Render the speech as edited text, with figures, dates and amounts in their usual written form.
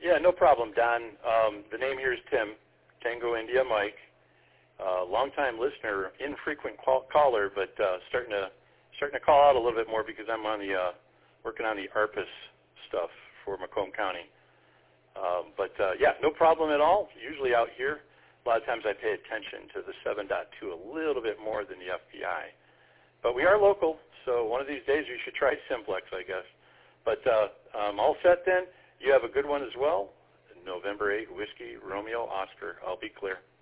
Yeah, no problem, Don. The name here is Tim, Tango India Mike. Longtime listener, infrequent caller, but starting to call out a little bit more because I'm on the working on the ARPAS stuff for Macomb County. Yeah, no problem at all. Usually out here, a lot of times I pay attention to the 7.2 a little bit more than the FBI. But we are local, so one of these days you should try Simplex, I guess. But all set then. You have a good one as well. November 8, Whiskey, Romeo, Oscar. I'll be clear.